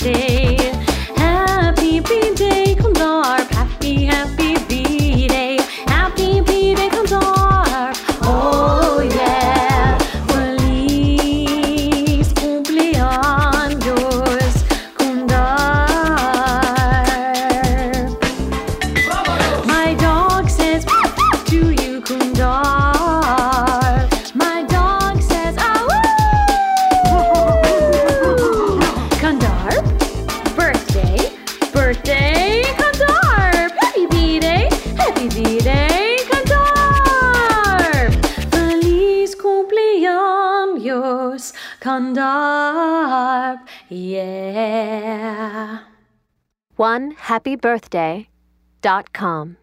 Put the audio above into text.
birthday. Happy B-Day, Kondarp. Happy, happy B-Day. Happy B-Day, Kondarp. Oh yeah. Feliz cumpleaños, Kondarp. My dog says to you, Kondarp. My dog says, Kondarp, birthday, Kondarp. Happy B-Day, Kondarp. Feliz cumpleaños, Kondarp, yeah. OneHappyBirthday.com